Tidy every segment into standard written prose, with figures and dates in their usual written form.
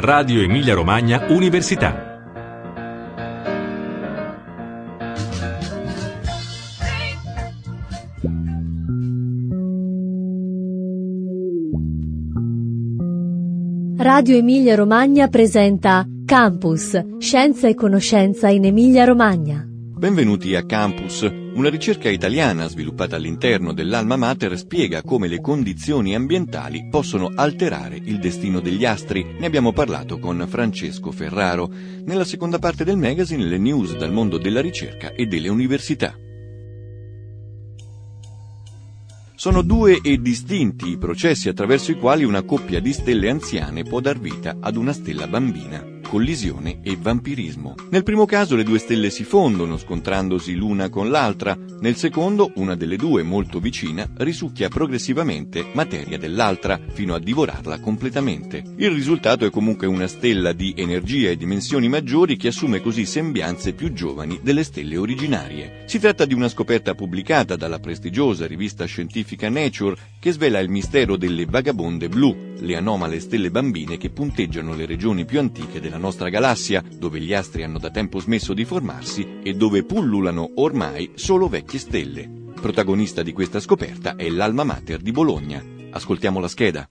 Radio Emilia Romagna Università. Radio Emilia Romagna presenta Campus, Scienza e Conoscenza in Emilia Romagna. Benvenuti a Campus. Una ricerca italiana sviluppata all'interno dell'Alma Mater spiega come le condizioni ambientali possono alterare il destino degli astri. Ne abbiamo parlato con Francesco Ferraro. Nella seconda parte del magazine le news dal mondo della ricerca e delle università. Sono due e distinti i processi attraverso i quali una coppia di stelle anziane può dar vita ad una stella bambina: collisione e vampirismo. Nel primo caso le due stelle si fondono, scontrandosi l'una con l'altra. Nel secondo, una delle due, molto vicina, risucchia progressivamente materia dell'altra, fino a divorarla completamente. Il risultato è comunque una stella di energia e dimensioni maggiori che assume così sembianze più giovani delle stelle originarie. Si tratta di una scoperta pubblicata dalla prestigiosa rivista scientifica Nature, che svela il mistero delle vagabonde blu, le anomale stelle bambine che punteggiano le regioni più antiche della nostra galassia, dove gli astri hanno da tempo smesso di formarsi e dove pullulano ormai solo vecchie stelle. Protagonista di questa scoperta è l'Alma Mater di Bologna. Ascoltiamo la scheda.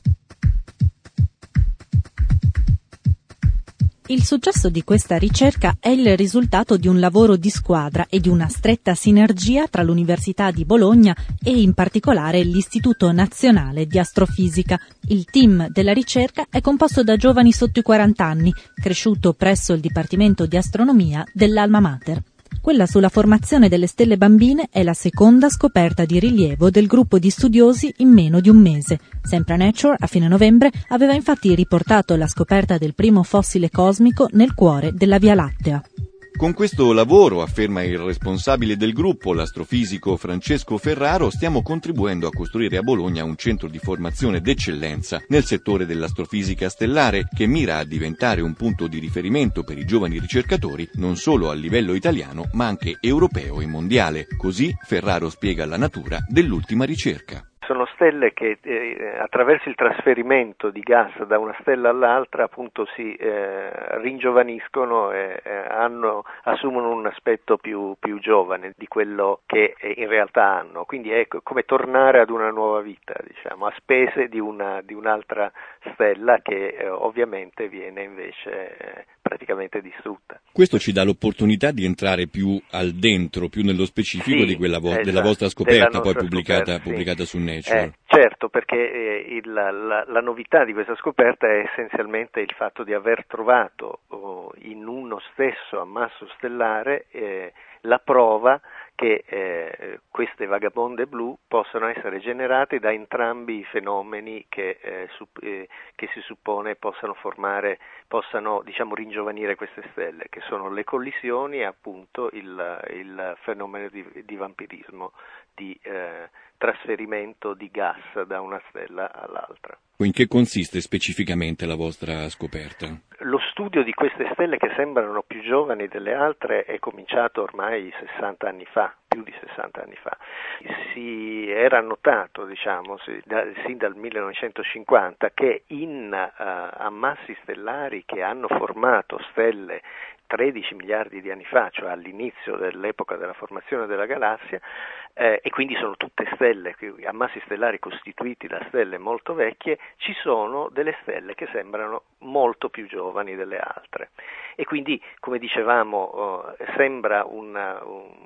Il successo di questa ricerca è il risultato di un lavoro di squadra e di una stretta sinergia tra l'Università di Bologna e in particolare l'Istituto Nazionale di Astrofisica. Il team della ricerca è composto da giovani sotto i 40 anni, cresciuto presso il Dipartimento di Astronomia dell'Alma Mater. Quella sulla formazione delle stelle bambine è la seconda scoperta di rilievo del gruppo di studiosi in meno di un mese. Sempre Nature, a fine novembre, aveva infatti riportato la scoperta del primo fossile cosmico nel cuore della Via Lattea. Con questo lavoro, afferma il responsabile del gruppo, l'astrofisico Francesco Ferraro, stiamo contribuendo a costruire a Bologna un centro di formazione d'eccellenza nel settore dell'astrofisica stellare, che mira a diventare un punto di riferimento per i giovani ricercatori non solo a livello italiano ma anche europeo e mondiale. Così Ferraro spiega la natura dell'ultima ricerca. Sono stelle che attraverso il trasferimento di gas da una stella all'altra appunto si ringiovaniscono e assumono un aspetto più giovane di quello che in realtà hanno. Quindi è come tornare ad una nuova vita, diciamo, a spese di un'altra stella che ovviamente viene invece praticamente distrutta. Questo ci dà l'opportunità di entrare più al dentro, più nello specifico di quella della vostra scoperta, poi pubblicata su Nature. Certo, perché la novità di questa scoperta è essenzialmente il fatto di aver trovato in uno stesso ammasso stellare la prova che queste vagabonde blu possono essere generate da entrambi i fenomeni che si suppone possano diciamo ringiovanire queste stelle, che sono le collisioni e appunto il fenomeno di vampirismo, di trasferimento di gas da una stella all'altra. In che consiste specificamente la vostra scoperta? Lo studio di queste stelle che sembrano più giovani delle altre è cominciato ormai 60 anni fa, più di 60 anni fa. Si era notato, diciamo, sin dal 1950 che in ammassi stellari che hanno formato stelle 13 miliardi di anni fa, cioè all'inizio dell'epoca della formazione della galassia, e quindi sono tutte stelle, ammassi stellari costituiti da stelle molto vecchie, ci sono delle stelle che sembrano molto più giovani delle altre. E quindi, come dicevamo, sembra una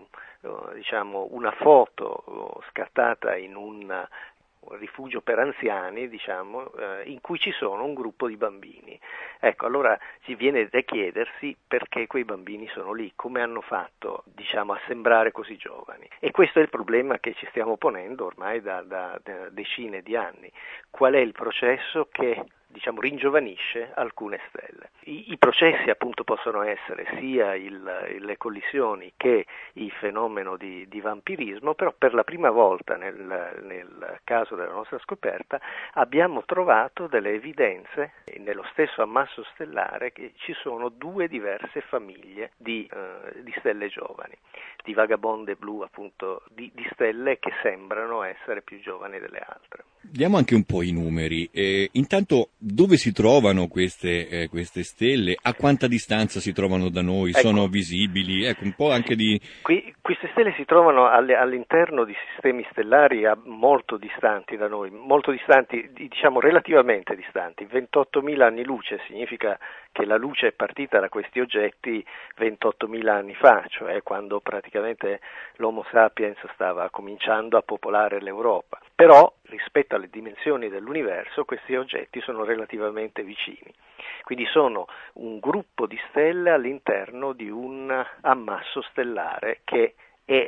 foto scattata in un rifugio per anziani, diciamo, in cui ci sono un gruppo di bambini. Ecco, allora ci viene da chiedersi perché quei bambini sono lì, come hanno fatto, diciamo, a sembrare così giovani. E questo è il problema che ci stiamo ponendo ormai da decine di anni. Qual è il processo che ringiovanisce alcune stelle? I processi appunto possono essere sia le collisioni che il fenomeno di vampirismo, però per la prima volta nel caso della nostra scoperta abbiamo trovato delle evidenze nello stesso ammasso stellare che ci sono due diverse famiglie di stelle giovani, di vagabonde blu, appunto, di stelle che sembrano essere più giovani delle altre. Diamo anche un po' i numeri. Intanto Dove si trovano queste stelle? A quanta distanza si trovano da noi? Ecco, sono visibili? Ecco, un po' anche di... Queste stelle si trovano all'interno di sistemi stellari molto distanti da noi, molto distanti, diciamo relativamente distanti. 28.000 anni luce significa che la luce è partita da questi oggetti 28.000 anni fa, cioè quando praticamente l'Homo sapiens stava cominciando a popolare l'Europa. Però rispetto alle dimensioni dell'universo questi oggetti sono relativamente vicini. Quindi sono un gruppo di stelle all'interno di un ammasso stellare che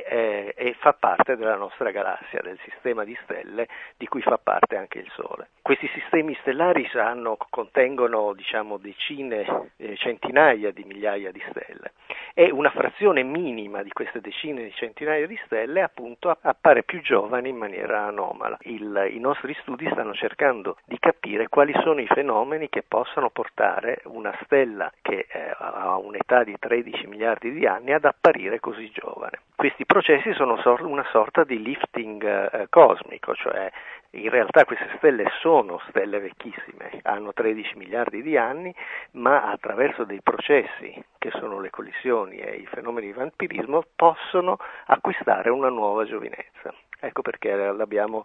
e fa parte della nostra galassia, del sistema di stelle di cui fa parte anche il Sole. Questi sistemi stellari contengono decine, centinaia di migliaia di stelle e una frazione minima di queste decine di centinaia di stelle appunto appare più giovane in maniera anomala. I nostri studi stanno cercando di capire quali sono i fenomeni che possano portare una stella che ha un'età di 13 miliardi di anni ad apparire così giovane. Questi processi sono una sorta di lifting cosmico, cioè in realtà queste stelle sono stelle vecchissime, hanno 13 miliardi di anni, ma attraverso dei processi che sono le collisioni e i fenomeni di vampirismo possono acquistare una nuova giovinezza. Ecco perché l'abbiamo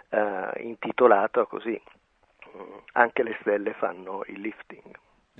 intitolato così, anche le stelle fanno il lifting.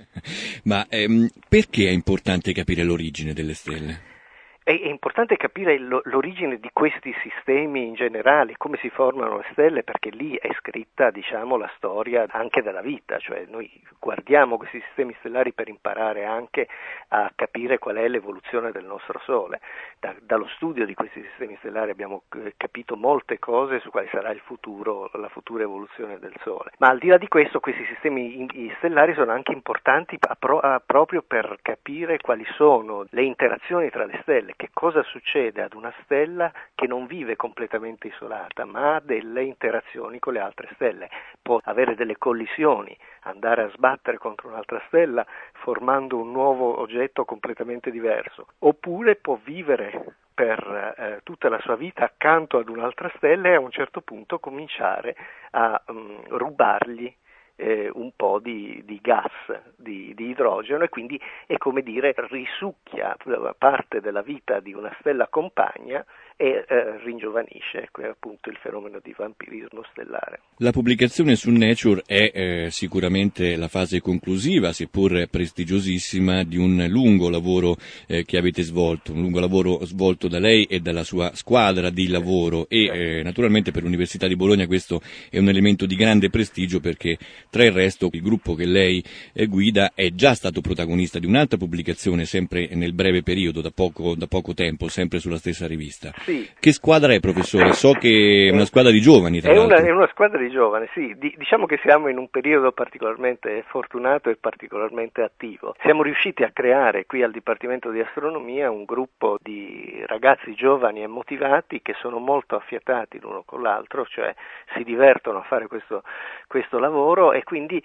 Ma perché è importante capire l'origine delle stelle? È importante capire l'origine di questi sistemi in generale, come si formano le stelle, perché lì è scritta, la storia anche della vita, cioè noi guardiamo questi sistemi stellari per imparare anche a capire qual è l'evoluzione del nostro Sole. Dallo studio di questi sistemi stellari abbiamo capito molte cose su quale sarà il futuro, la futura evoluzione del Sole. Ma al di là di questo, questi sistemi stellari sono anche importanti proprio per capire quali sono le interazioni tra le stelle. Che cosa succede ad una stella che non vive completamente isolata, ma ha delle interazioni con le altre stelle, può avere delle collisioni, andare a sbattere contro un'altra stella formando un nuovo oggetto completamente diverso, oppure può vivere per tutta la sua vita accanto ad un'altra stella e a un certo punto cominciare a rubargli un po' di gas, di idrogeno, e quindi è come dire risucchia parte della vita di una stella compagna e ringiovanisce. Ecco, è appunto il fenomeno di vampirismo stellare. La pubblicazione su Nature è sicuramente la fase conclusiva, seppur prestigiosissima, di un lungo lavoro che avete svolto, un lungo lavoro svolto da lei e dalla sua squadra di lavoro e naturalmente per l'Università di Bologna questo è un elemento di grande prestigio, perché tra il resto il gruppo che lei guida è già stato protagonista di un'altra pubblicazione sempre nel breve periodo, da poco tempo, sempre sulla stessa rivista. Sì. Che squadra è, professore? So che è una squadra di giovani, tra l'altro. È una squadra di giovani, sì. Diciamo che siamo in un periodo particolarmente fortunato e particolarmente attivo. Siamo riusciti a creare qui al Dipartimento di Astronomia un gruppo di ragazzi giovani e motivati che sono molto affiatati l'uno con l'altro, cioè si divertono a fare questo lavoro, e quindi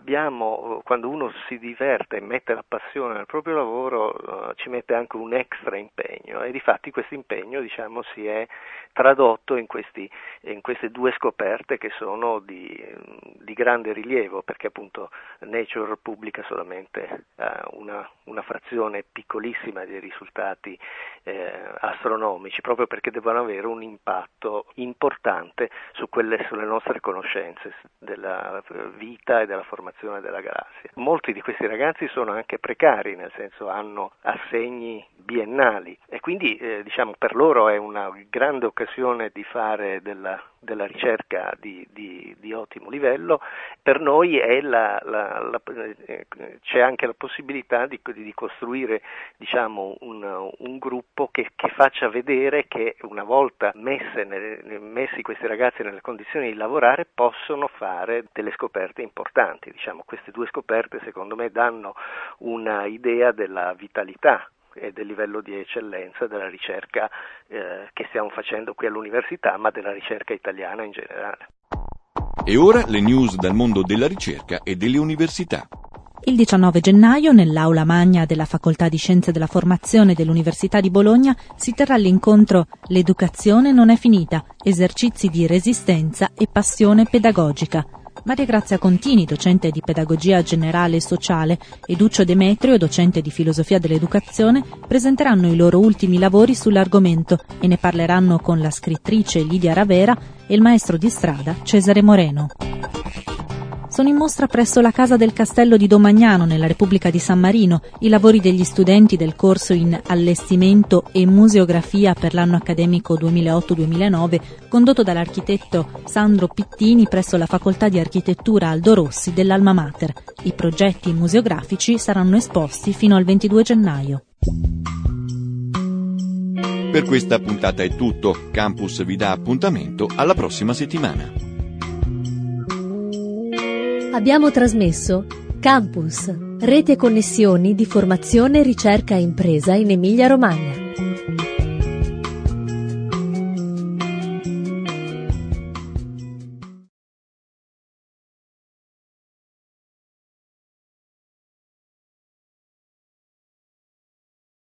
quando uno si diverte e mette la passione nel proprio lavoro, ci mette anche un extra impegno, e difatti questo impegno si è tradotto in queste due scoperte che sono di grande rilievo, perché appunto Nature pubblica solamente una frazione piccolissima dei risultati astronomici, proprio perché devono avere un impatto importante sulle nostre conoscenze della vita e della formazione della galassia. Molti di questi ragazzi sono anche precari, nel senso hanno assegni biennali, e quindi per loro è una grande occasione di fare della ricerca di ottimo livello. Per noi c'è anche la possibilità di costruire un gruppo che faccia vedere che una volta messi questi ragazzi nelle condizioni di lavorare possono fare delle scoperte importanti. Queste due scoperte secondo me danno una idea della vitalità e del livello di eccellenza della ricerca che stiamo facendo qui all'università, ma della ricerca italiana in generale. E ora le news dal mondo della ricerca e delle università. Il 19 gennaio, nell'aula magna della Facoltà di Scienze della Formazione dell'Università di Bologna, si terrà l'incontro «L'educazione non è finita, esercizi di resistenza e passione pedagogica». Maria Grazia Contini, docente di pedagogia generale e sociale, e Duccio Demetrio, docente di filosofia dell'educazione, presenteranno i loro ultimi lavori sull'argomento e ne parleranno con la scrittrice Lidia Ravera e il maestro di strada Cesare Moreno. Sono in mostra presso la Casa del Castello di Domagnano, nella Repubblica di San Marino, i lavori degli studenti del corso in Allestimento e Museografia per l'anno accademico 2008-2009, condotto dall'architetto Sandro Pittini presso la Facoltà di Architettura Aldo Rossi dell'Alma Mater. I progetti museografici saranno esposti fino al 22 gennaio. Per questa puntata è tutto. Campus vi dà appuntamento alla prossima settimana. Abbiamo trasmesso Campus, rete e connessioni di formazione, ricerca e impresa in Emilia-Romagna.